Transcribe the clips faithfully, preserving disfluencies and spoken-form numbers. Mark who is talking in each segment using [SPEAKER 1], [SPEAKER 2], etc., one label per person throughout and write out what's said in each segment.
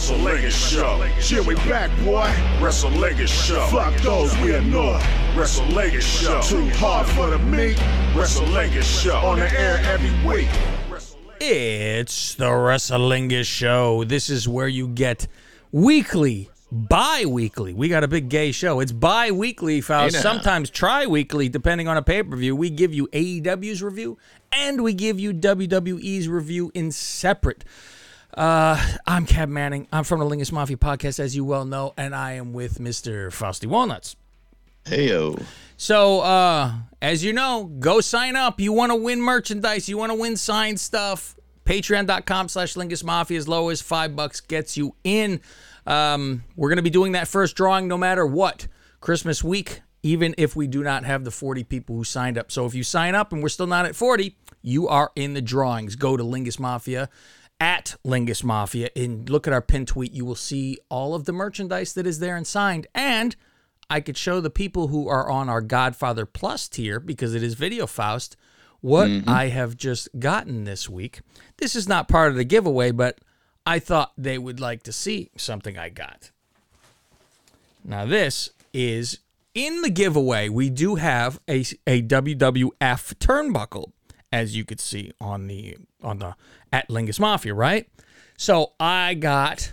[SPEAKER 1] Wrestle-Legged Show. Here we back, boy. Wrestle-Legged Show. Fuck those we ignore. Wrestle-Legged Show. Too hard for the meat. Wrestle-Legged Show. On the air every week.
[SPEAKER 2] It's the Wrestle-Legged Show. This is where you get weekly, bi-weekly. We got a big gay show. It's bi-weekly, Faust.
[SPEAKER 3] Hey,
[SPEAKER 2] sometimes tri-weekly, depending on a pay-per-view. We give you A E W's review, and we give you W W E's review in separate. Uh, I'm Cab Manning. I'm from the Lingus Mafia podcast, as you well know, and I am with Mister Fausty Walnuts.
[SPEAKER 3] Heyo.
[SPEAKER 2] So, uh, as you know, go sign up. You want to win merchandise. You want to win signed stuff. Patreon.com slash Lingus Mafia. As low as five bucks gets you in. Um, we're going to be doing that first drawing no matter what. Christmas week, even if we do not have the forty people who signed up. So if you sign up and we're still not at forty, you are in the drawings. Go to Lingus Mafia, at Lingus Mafia, and look at our pin tweet. You will see all of the merchandise that is there and signed. And I could show the people who are on our Godfather Plus tier, because it is Video Faust, what mm-hmm. I have just gotten this week. This is not part of the giveaway, but I thought they would like to see something I got. Now this is, in the giveaway, we do have a, a W W F turnbuckle, as you could see on the on the at Lingus Mafia, right? So I got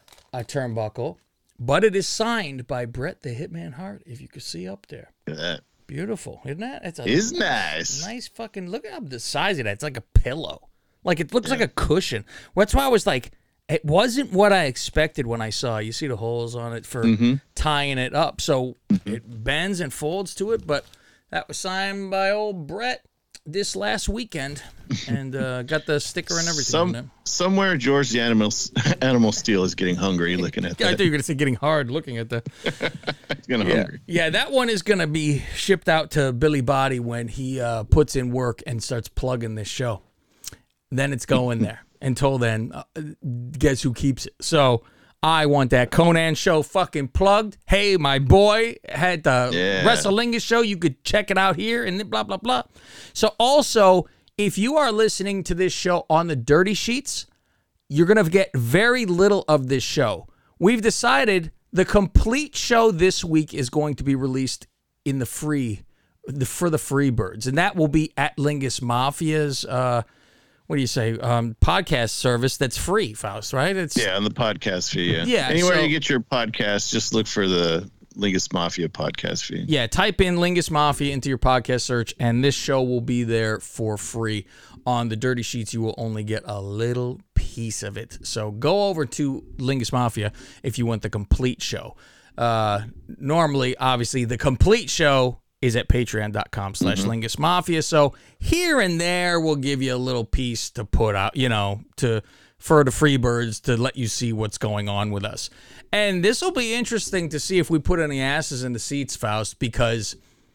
[SPEAKER 2] a turnbuckle, but it is signed by Bret the Hitman Hart, if you could see up there.
[SPEAKER 3] Look at that.
[SPEAKER 2] Beautiful, isn't that? It's a
[SPEAKER 3] It's nice.
[SPEAKER 2] Nice fucking, look at the size of that. It's like a pillow. Like, it looks yeah. like a cushion. That's why I was like, it wasn't what I expected when I saw it. You see the holes on it for
[SPEAKER 3] mm-hmm.
[SPEAKER 2] tying it up. So
[SPEAKER 3] mm-hmm.
[SPEAKER 2] it bends and folds to it, but that was signed by old Bret this last weekend, and uh, got the sticker and everything
[SPEAKER 3] Some,
[SPEAKER 2] on it.
[SPEAKER 3] Somewhere George the Animal Animal Steel is getting hungry looking at that.
[SPEAKER 2] I thought you were going to say getting hard looking at that.
[SPEAKER 3] He's getting
[SPEAKER 2] yeah.
[SPEAKER 3] hungry.
[SPEAKER 2] Yeah, that one is going to be shipped out to Billy Body when he uh, puts in work and starts plugging this show. Then it's going there. Until then, uh, guess who keeps it? So I want that Conan show fucking plugged. Hey, my boy had the
[SPEAKER 3] yeah.
[SPEAKER 2] Wrestle-Lingus show. You could check it out here and blah, blah, blah. So also, if you are listening to this show on the Dirty Sheets, you're going to get very little of this show. We've decided the complete show this week is going to be released in the free, the for the free birds. And that will be at Lingus Mafia's, uh, what do you say, um, podcast service that's free, Faust, right? It's
[SPEAKER 3] Yeah, on the podcast feed, yeah.
[SPEAKER 2] Yeah,
[SPEAKER 3] Anywhere
[SPEAKER 2] so,
[SPEAKER 3] you get your podcast, just look for the Lingus Mafia podcast feed.
[SPEAKER 2] Yeah, type in Lingus Mafia into your podcast search, and this show will be there for free. On the Dirty Sheets, you will only get a little piece of it. So go over to Lingus Mafia if you want the complete show. Uh, normally, obviously, the complete show is at patreon.com slash Lingus Mafia. So here and there, we'll give you a little piece to put out, you know, to for the free birds to let you see what's going on with us. And this will be interesting to see if we put any asses in the seats, Faust, because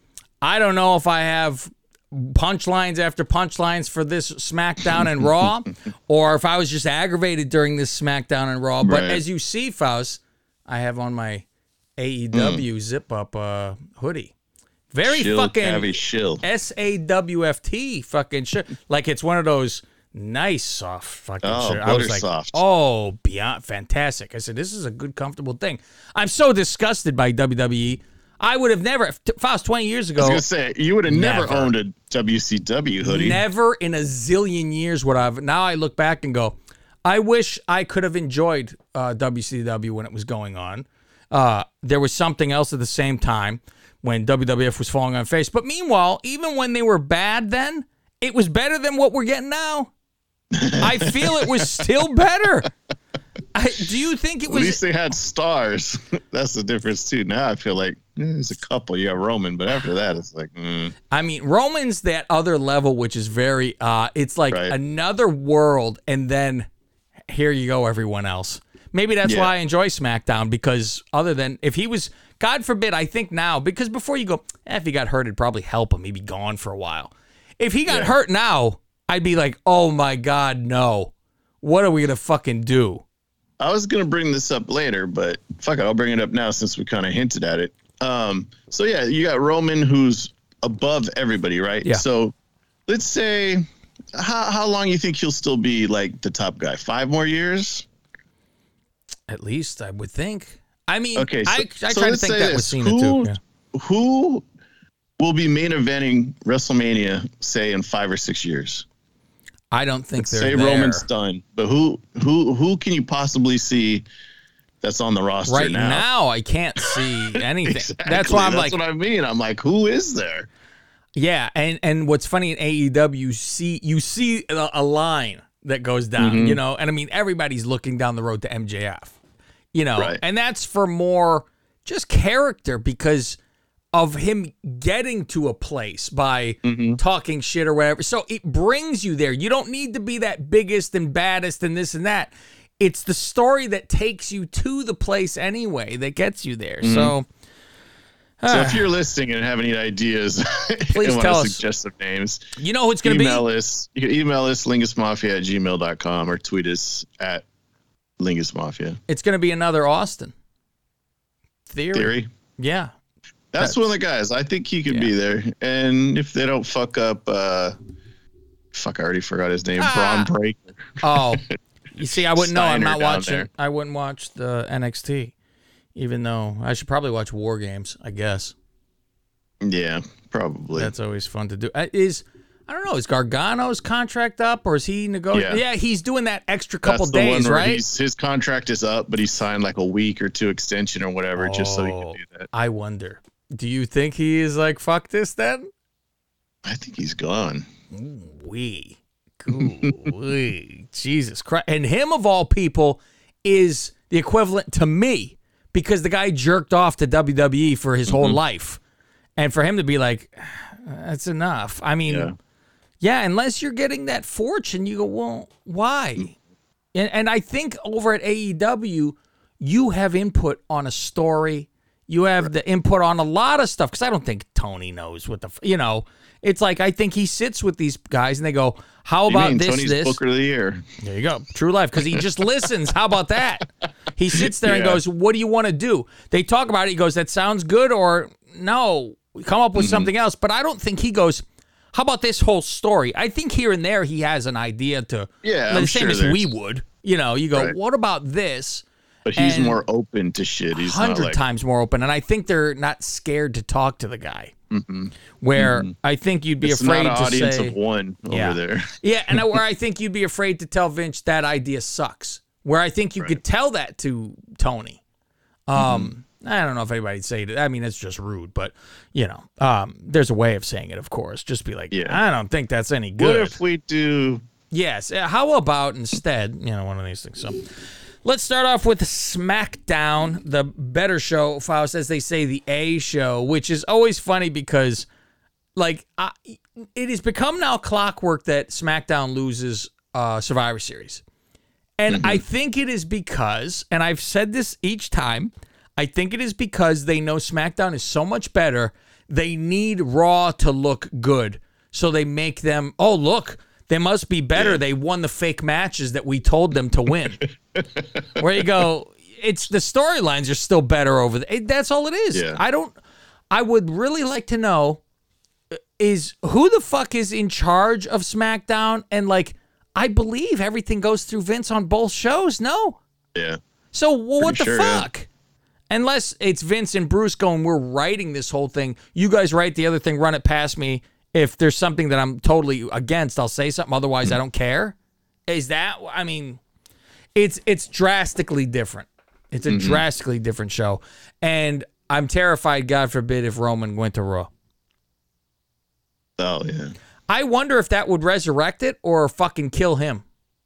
[SPEAKER 2] I don't know if I have punchlines after punchlines for this SmackDown and Raw, or if I was just aggravated during this SmackDown and Raw. But
[SPEAKER 3] right.
[SPEAKER 2] as you see, Faust, I have on my A E W mm. zip-up uh, hoodie. Very
[SPEAKER 3] shill,
[SPEAKER 2] fucking
[SPEAKER 3] shill.
[SPEAKER 2] S A W F T fucking shit. Like it's one of those nice soft fucking
[SPEAKER 3] oh,
[SPEAKER 2] shit. I was like,
[SPEAKER 3] soft.
[SPEAKER 2] oh, beyond fantastic. I said, this is a good, comfortable thing. I'm so disgusted by W W E. I would have never, Faust, twenty years ago.
[SPEAKER 3] I was going to say, you would have never,
[SPEAKER 2] never
[SPEAKER 3] owned a W C W hoodie.
[SPEAKER 2] Never in a zillion years would I have. Now I look back and go, I wish I could have enjoyed uh, W C W when it was going on. Uh, there was something else at the same time when W W F was falling on face. But meanwhile, even when they were bad then, it was better than what we're getting now. I feel it was still better. I, do you think it was...
[SPEAKER 3] At least they had stars. That's the difference, too. Now I feel like eh, there's a couple. You got Roman, but after that, it's like... Mm.
[SPEAKER 2] I mean, Roman's that other level, which is very... Uh, it's like
[SPEAKER 3] right.
[SPEAKER 2] another world, and then here you go, everyone else. Maybe that's
[SPEAKER 3] yeah.
[SPEAKER 2] why I enjoy SmackDown, because other than... If he was... God forbid, I think now, because before you go, eh, if he got hurt, it'd probably help him. He'd be gone for a while. If he got
[SPEAKER 3] yeah.
[SPEAKER 2] hurt now, I'd be like, oh my God, no. What are we going to fucking do?
[SPEAKER 3] I was going to bring this up later, but fuck it, I'll bring it up now since we kind of hinted at it. Um, so yeah, you got Roman who's above everybody, right?
[SPEAKER 2] Yeah.
[SPEAKER 3] So let's say, how how long you think he'll still be like the top guy? Five more years?
[SPEAKER 2] At least I would think. I mean,
[SPEAKER 3] Okay, so,
[SPEAKER 2] I, I
[SPEAKER 3] so
[SPEAKER 2] try to
[SPEAKER 3] let's
[SPEAKER 2] think
[SPEAKER 3] say
[SPEAKER 2] that
[SPEAKER 3] this.
[SPEAKER 2] with Cena
[SPEAKER 3] who,
[SPEAKER 2] too. Yeah.
[SPEAKER 3] Who will be main eventing WrestleMania, say, in five or six years?
[SPEAKER 2] I don't think they're
[SPEAKER 3] Say
[SPEAKER 2] there.
[SPEAKER 3] Roman's done, but who who who can you possibly see that's on the roster
[SPEAKER 2] Right
[SPEAKER 3] now?
[SPEAKER 2] now, I can't see anything.
[SPEAKER 3] Exactly.
[SPEAKER 2] That's why I'm
[SPEAKER 3] That's
[SPEAKER 2] like,
[SPEAKER 3] what I mean. I'm like, who is there?
[SPEAKER 2] yeah. And and what's funny in A E W, you see you see a, a line that goes down,
[SPEAKER 3] Mm-hmm.
[SPEAKER 2] you know, and I mean everybody's looking down the road to M J F, you know,
[SPEAKER 3] Right.
[SPEAKER 2] and that's for more just character because of him getting to a place by
[SPEAKER 3] Mm-hmm.
[SPEAKER 2] talking shit or whatever. So it brings you there. You don't need to be that biggest and baddest and this and that. It's the story that takes you to the place anyway that gets you there.
[SPEAKER 3] Mm-hmm.
[SPEAKER 2] So,
[SPEAKER 3] So
[SPEAKER 2] uh,
[SPEAKER 3] if you're listening and have any ideas,
[SPEAKER 2] Please
[SPEAKER 3] and
[SPEAKER 2] tell
[SPEAKER 3] want
[SPEAKER 2] us.
[SPEAKER 3] to suggest some names,
[SPEAKER 2] you know who it's going to be?
[SPEAKER 3] email us. You can email us lingusmafia at gmail dot com or tweet us at lingusmafia.
[SPEAKER 2] It's going to be another Austin. Theory.
[SPEAKER 3] Theory.
[SPEAKER 2] Yeah.
[SPEAKER 3] That's,
[SPEAKER 2] That's-
[SPEAKER 3] one of the guys. I think he could
[SPEAKER 2] Yeah.
[SPEAKER 3] be there. And if they don't fuck up, uh, fuck, I already forgot his name.
[SPEAKER 2] Ah.
[SPEAKER 3] Braun Breaker.
[SPEAKER 2] Oh, you see, I wouldn't know. I'm
[SPEAKER 3] Steiner
[SPEAKER 2] not
[SPEAKER 3] down
[SPEAKER 2] watching.
[SPEAKER 3] there.
[SPEAKER 2] I wouldn't watch the N X T, even though I should probably watch War Games. I guess
[SPEAKER 3] Yeah, probably.
[SPEAKER 2] that's always fun to do. Uh, Is I don't know. Is Gargano's contract up, or is he negotiating?
[SPEAKER 3] Yeah.
[SPEAKER 2] Yeah, he's doing that extra couple
[SPEAKER 3] That's the
[SPEAKER 2] days,
[SPEAKER 3] one where
[SPEAKER 2] right?
[SPEAKER 3] he's, his contract is up, but he signed like a week or two extension or whatever just so he
[SPEAKER 2] Oh,
[SPEAKER 3] can do that.
[SPEAKER 2] I wonder. Do you think he is like fuck this then?
[SPEAKER 3] I think he's gone.
[SPEAKER 2] We, we, Jesus Christ, and him of all people is the equivalent to me because the guy jerked off to W W E for his whole life, and for him to be like, that's enough. I mean,
[SPEAKER 3] Yeah.
[SPEAKER 2] yeah, unless you're getting that fortune, you go, well, why? And and I think over at A E W, you have input on a story. You have the input on a lot of stuff because I don't think Tony knows what the f- you know. It's like I think he sits with these guys and they go, "How
[SPEAKER 3] You
[SPEAKER 2] about
[SPEAKER 3] mean
[SPEAKER 2] this?
[SPEAKER 3] Tony's
[SPEAKER 2] this?"
[SPEAKER 3] Booker of the Year.
[SPEAKER 2] There you go, true life. Because he just listens. How about that? He sits there and
[SPEAKER 3] Yeah.
[SPEAKER 2] goes, "What do you want to do?" They talk about it. He goes, "That sounds good," or "No, come up with something else." But I don't think he goes, "How about this whole story?" I think here and there he has an idea to.
[SPEAKER 3] Yeah,
[SPEAKER 2] the
[SPEAKER 3] I'm
[SPEAKER 2] same
[SPEAKER 3] sure
[SPEAKER 2] as
[SPEAKER 3] there's-
[SPEAKER 2] we would. You know, you go,
[SPEAKER 3] Right.
[SPEAKER 2] "What about this?"
[SPEAKER 3] But he's
[SPEAKER 2] And
[SPEAKER 3] more open to shit. He's not
[SPEAKER 2] hundred
[SPEAKER 3] like,
[SPEAKER 2] times more open, and I think they're not scared to talk to the guy. Where I think you'd be
[SPEAKER 3] it's
[SPEAKER 2] afraid
[SPEAKER 3] not an
[SPEAKER 2] to
[SPEAKER 3] audience
[SPEAKER 2] say,
[SPEAKER 3] of one over
[SPEAKER 2] Yeah.
[SPEAKER 3] there.
[SPEAKER 2] yeah, and I- where I think you'd be afraid to tell Vince that idea sucks. Where I think you could tell that to Tony. Um, I don't know if anybody'd say it. I mean, it's just rude, but you know, um, there's a way of saying it. Of course, just be like,
[SPEAKER 3] Yeah.
[SPEAKER 2] I don't think that's any
[SPEAKER 3] What
[SPEAKER 2] good.
[SPEAKER 3] if we do?
[SPEAKER 2] Yes. uh, How about instead, you know, one of these things. So let's start off with SmackDown, the better show, Faust, as they say, the A show, which is always funny because, like, I, it has become now clockwork that SmackDown loses uh, Survivor Series. And I think it is because, and I've said this each time, I think it is because they know SmackDown is so much better, they need Raw to look good. So they make them, oh, look, they must be better. They won the fake matches that we told them to win. Where you go, it's the storylines are still better over there. That's all it is.
[SPEAKER 3] Yeah.
[SPEAKER 2] I don't, I would really like to know uh, is who the fuck is in charge of SmackDown? And like, I believe everything goes through Vince on both shows. No.
[SPEAKER 3] Yeah.
[SPEAKER 2] So well, what the
[SPEAKER 3] sure, yeah.
[SPEAKER 2] fuck? Unless it's Vince and Bruce going, we're writing this whole thing. You guys write the other thing, run it past me. If there's something that I'm totally against, I'll say something. Otherwise, I don't care. Is that, I mean, it's it's drastically different. It's a
[SPEAKER 3] Mm-hmm.
[SPEAKER 2] drastically different show. And I'm terrified, God forbid, if Roman went to Raw.
[SPEAKER 3] Oh yeah.
[SPEAKER 2] I wonder if that would resurrect it or fucking kill him.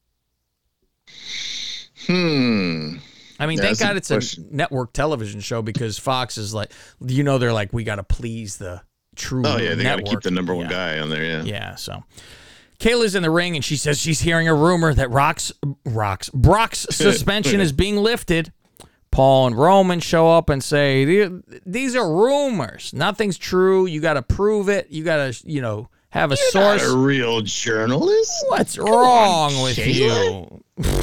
[SPEAKER 3] Hmm.
[SPEAKER 2] I mean,
[SPEAKER 3] Yeah,
[SPEAKER 2] thank
[SPEAKER 3] that's a
[SPEAKER 2] God
[SPEAKER 3] good
[SPEAKER 2] it's a
[SPEAKER 3] question.
[SPEAKER 2] network television show because Fox is like, you know, they're like, we got to please the true
[SPEAKER 3] Oh yeah. They got to
[SPEAKER 2] network.
[SPEAKER 3] keep the number one
[SPEAKER 2] Yeah.
[SPEAKER 3] guy on there. Yeah.
[SPEAKER 2] Yeah, so Kayla's in the ring and she says she's hearing a rumor that Rock's, Rock's, Brock's suspension is being lifted. Paul and Roman show up and say, "The- these are rumors. Nothing's true. You got to prove it. You got to, you know, have a
[SPEAKER 3] Not
[SPEAKER 2] source.
[SPEAKER 3] a real journalist.
[SPEAKER 2] What's wrong with you?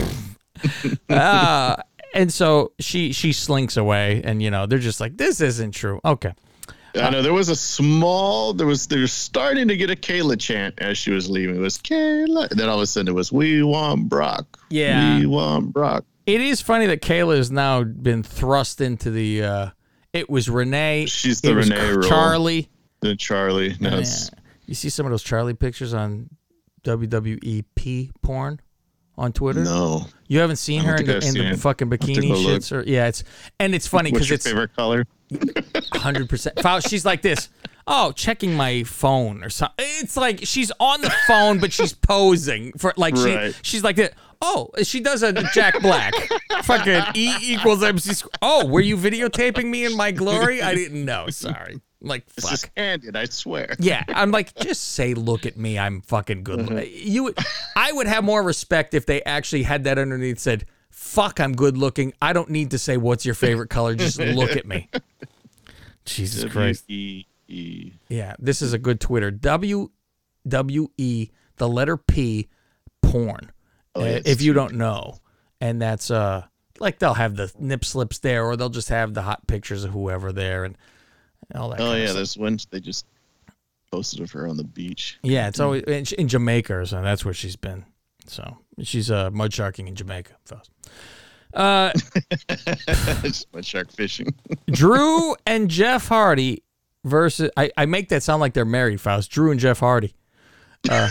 [SPEAKER 2] uh, and so she she slinks away, and you know they're just like, this isn't true. Okay,
[SPEAKER 3] I know there was a small. There was. They were starting to get a Kayla chant as she was leaving. It was Kayla. And then all of a sudden it was, "We want Brock.
[SPEAKER 2] Yeah.
[SPEAKER 3] We want Brock."
[SPEAKER 2] It is funny that Kayla has now been thrust into the. Uh, it was Renee.
[SPEAKER 3] She's the
[SPEAKER 2] it was
[SPEAKER 3] Renee role.
[SPEAKER 2] Charlie.
[SPEAKER 3] The Charlie. No,
[SPEAKER 2] Yeah.
[SPEAKER 3] it's,
[SPEAKER 2] You see some of those Charlie pictures on W W E P porn on Twitter?
[SPEAKER 3] no.
[SPEAKER 2] You haven't seen
[SPEAKER 3] I don't
[SPEAKER 2] her in
[SPEAKER 3] think
[SPEAKER 2] the,
[SPEAKER 3] I've
[SPEAKER 2] in
[SPEAKER 3] seen
[SPEAKER 2] the
[SPEAKER 3] it.
[SPEAKER 2] fucking
[SPEAKER 3] I'll have to
[SPEAKER 2] bikini
[SPEAKER 3] go look.
[SPEAKER 2] shits? Or, yeah, it's and it's funny
[SPEAKER 3] What's
[SPEAKER 2] because
[SPEAKER 3] your
[SPEAKER 2] it's
[SPEAKER 3] favorite color?
[SPEAKER 2] one hundred percent. She's like this. Oh, checking my phone or something. It's like she's on the phone, but she's posing for like
[SPEAKER 3] Right.
[SPEAKER 2] she she's like that. Oh, she does a Jack Black. Fucking E equals M C. Squ- oh, were you videotaping me in my glory? I didn't know. Sorry. I'm like,
[SPEAKER 3] It's
[SPEAKER 2] fuck.
[SPEAKER 3] just handed, I swear.
[SPEAKER 2] Yeah, I'm like, just say, look at me. I'm fucking good.
[SPEAKER 3] Mm-hmm.
[SPEAKER 2] You, would, I would have more respect if they actually had that underneath. Said, fuck, I'm good looking. I don't need to say what's your favorite color. Just look at me. Jesus Christ.
[SPEAKER 3] W E E.
[SPEAKER 2] Yeah, this is a good Twitter. W W E, the letter P, porn.
[SPEAKER 3] Oh,
[SPEAKER 2] uh,
[SPEAKER 3] yeah,
[SPEAKER 2] if
[SPEAKER 3] it's
[SPEAKER 2] you
[SPEAKER 3] true.
[SPEAKER 2] don't know. And that's, uh, like, they'll have the nip slips there, or they'll just have the hot pictures of whoever there and all that
[SPEAKER 3] Oh,
[SPEAKER 2] kind of
[SPEAKER 3] yeah.
[SPEAKER 2] stuff.
[SPEAKER 3] There's one they just posted of her on the beach.
[SPEAKER 2] Yeah, it's always in, in Jamaica or something. That's where she's been. So she's uh, mud sharking in Jamaica. Fellas. Uh,
[SPEAKER 3] Just went shark fishing.
[SPEAKER 2] Drew and Jeff Hardy versus. I, I make that sound like they're married, Faust. Drew and Jeff Hardy. Uh,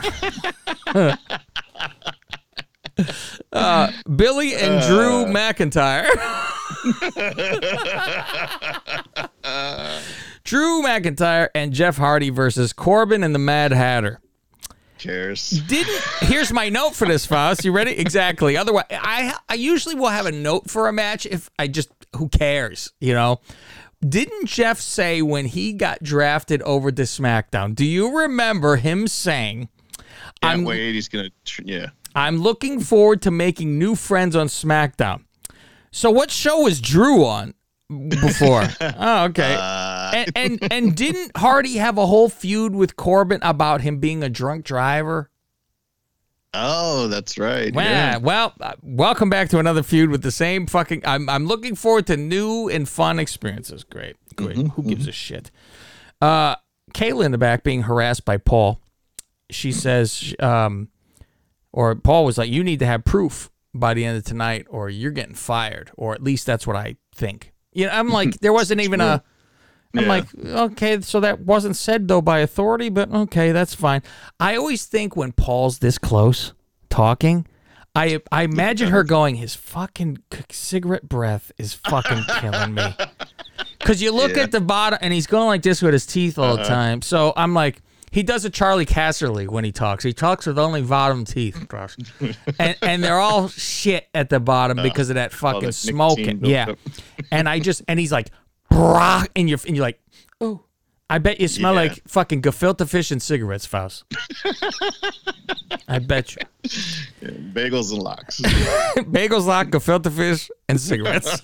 [SPEAKER 2] uh, Billy and Drew McIntyre. Drew McIntyre and Jeff Hardy versus Corbin and the Mad Hatter.
[SPEAKER 3] Cares.
[SPEAKER 2] Didn't here's my note for this, Faust. You ready? Exactly. Otherwise, I I usually will have a note for a match if I just who cares, you know. Didn't Jeff say when he got drafted over to SmackDown? Do you remember him saying,
[SPEAKER 3] Can't
[SPEAKER 2] I'm
[SPEAKER 3] wait. He's gonna. Tr- yeah.
[SPEAKER 2] I'm looking forward to making new friends on SmackDown. So what show was Drew on before? Oh, okay.
[SPEAKER 3] Uh,
[SPEAKER 2] And, and and didn't Hardy have a whole feud with Corbin about him being a drunk driver?
[SPEAKER 3] oh, that's right.
[SPEAKER 2] Well,
[SPEAKER 3] Yeah.
[SPEAKER 2] well, uh, welcome back to another feud with the same fucking. I'm I'm looking forward to new and fun experiences. Great, great. Who gives a shit? Uh, Kayla in the back being harassed by Paul. She says, um, or Paul was like, "You need to have proof by the end of tonight, or you're getting fired." Or at least that's what I think. You know, I'm like, there wasn't even a. I'm
[SPEAKER 3] Yeah.
[SPEAKER 2] like, okay, so that wasn't said, though, by authority, but okay, that's fine. I always think when Paul's this close talking, I I imagine her going, his fucking c- cigarette breath is fucking killing me. Because you look
[SPEAKER 3] Yeah.
[SPEAKER 2] at the bottom, and he's going like this with his teeth all the time. So I'm like, he does a Charlie Casserly when he talks. He talks with only bottom teeth. and, and they're all shit at the bottom because of that fucking
[SPEAKER 3] that
[SPEAKER 2] smoking.
[SPEAKER 3] nicotine
[SPEAKER 2] Yeah.
[SPEAKER 3] buildup.
[SPEAKER 2] And I just, and he's like, brah, and you're, and you're like, oh, I bet you smell
[SPEAKER 3] Yeah.
[SPEAKER 2] like fucking gefilte fish and cigarettes, Faust. I bet you.
[SPEAKER 3] Yeah, bagels and locks.
[SPEAKER 2] Bagels, lock, gefilte fish, and cigarettes.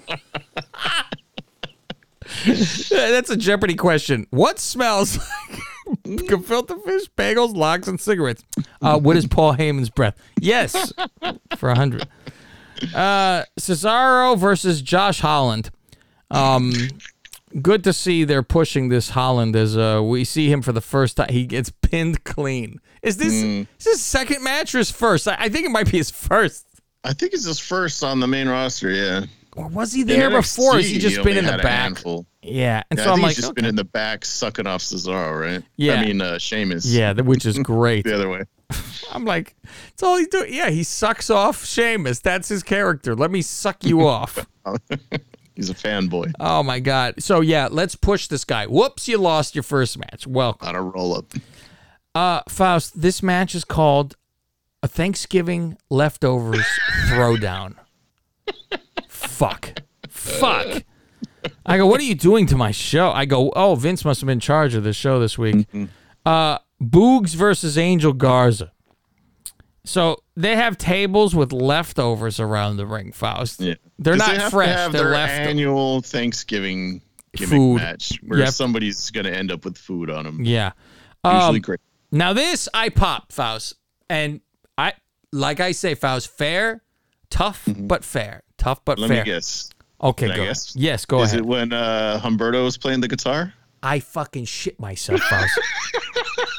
[SPEAKER 2] That's a Jeopardy question. What smells like gefilte fish, bagels, locks, and cigarettes? Uh, what is Paul Heyman's breath? Yes, for a hundred. Uh, Cesaro versus Josh Holland. Um, good to see they're pushing this Holland as uh, we see him for the first time. He gets pinned clean. Is this is this his second match or his first? I, I think it might be his first.
[SPEAKER 3] I think it's his first on the main roster. Yeah.
[SPEAKER 2] Or was he there before? Has he just been
[SPEAKER 3] only
[SPEAKER 2] in the
[SPEAKER 3] had a
[SPEAKER 2] back?
[SPEAKER 3] handful.
[SPEAKER 2] Yeah, and
[SPEAKER 3] Yeah,
[SPEAKER 2] so
[SPEAKER 3] I
[SPEAKER 2] I'm
[SPEAKER 3] think
[SPEAKER 2] like,
[SPEAKER 3] he's just
[SPEAKER 2] okay.
[SPEAKER 3] been in the back sucking off Cesaro, right?
[SPEAKER 2] Yeah.
[SPEAKER 3] I mean, uh, Sheamus.
[SPEAKER 2] Yeah, th- which is great.
[SPEAKER 3] The other way.
[SPEAKER 2] I'm like, that's all he's doing. Yeah, he sucks off Sheamus. That's his character. Let me suck you off.
[SPEAKER 3] He's a fanboy
[SPEAKER 2] Oh my God. So yeah, let's push this guy. Whoops, you lost your first match. Welcome.
[SPEAKER 3] on a roll up.
[SPEAKER 2] Uh, Faust, this match is called a Thanksgiving leftovers throwdown. Fuck. Fuck. I go, what are you doing to my show? I go, oh, Vince must have been in charge of the show this week. Uh, Boogs versus Angel Garza. So they have tables with leftovers around the ring, Faust.
[SPEAKER 3] Yeah.
[SPEAKER 2] They're
[SPEAKER 3] 'Cause
[SPEAKER 2] not
[SPEAKER 3] they have
[SPEAKER 2] fresh.
[SPEAKER 3] To have
[SPEAKER 2] They're
[SPEAKER 3] their
[SPEAKER 2] left.
[SPEAKER 3] annual Thanksgiving gimmick
[SPEAKER 2] Food.
[SPEAKER 3] match where
[SPEAKER 2] Yep.
[SPEAKER 3] somebody's going to end up with food on them.
[SPEAKER 2] Yeah.
[SPEAKER 3] Usually
[SPEAKER 2] Um,
[SPEAKER 3] great.
[SPEAKER 2] Now this I pop, Faust, and I like I say, Faust, fair, tough but fair, tough but
[SPEAKER 3] Let
[SPEAKER 2] fair.
[SPEAKER 3] me guess.
[SPEAKER 2] Okay,
[SPEAKER 3] Can I
[SPEAKER 2] go.
[SPEAKER 3] guess?
[SPEAKER 2] Yes, go
[SPEAKER 3] Is
[SPEAKER 2] ahead.
[SPEAKER 3] it when uh, Humberto was playing the guitar?
[SPEAKER 2] I fucking shit myself, Faust.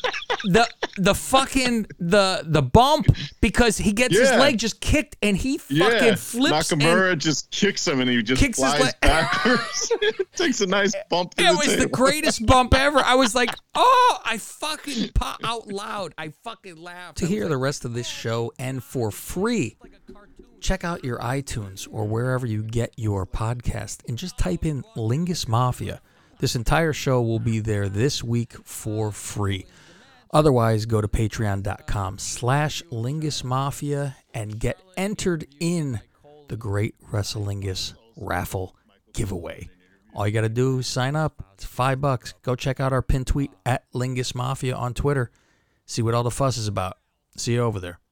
[SPEAKER 2] the the fucking the the bump because he gets his
[SPEAKER 3] Yeah.
[SPEAKER 2] leg just kicked and he fucking
[SPEAKER 3] Yeah,
[SPEAKER 2] flips and
[SPEAKER 3] Nakamura just kicks him and he just
[SPEAKER 2] Kicks his
[SPEAKER 3] flies
[SPEAKER 2] leg-
[SPEAKER 3] backwards. Takes a nice bump to
[SPEAKER 2] it
[SPEAKER 3] the
[SPEAKER 2] was
[SPEAKER 3] table.
[SPEAKER 2] the greatest bump ever. I was like, oh, I fucking pop out loud. I fucking laughed. To hear the rest of this show and for free, check out your iTunes or wherever you get your podcast and just type in Lingus Mafia. This entire show will be there this week for free. Otherwise, go to patreon.com slash Lingus Mafia and get entered in the Great WrestleLingus raffle giveaway. All you got to do is sign up. It's five bucks. Go check out our pin tweet at Lingus Mafia on Twitter. See what all the fuss is about. See you over there.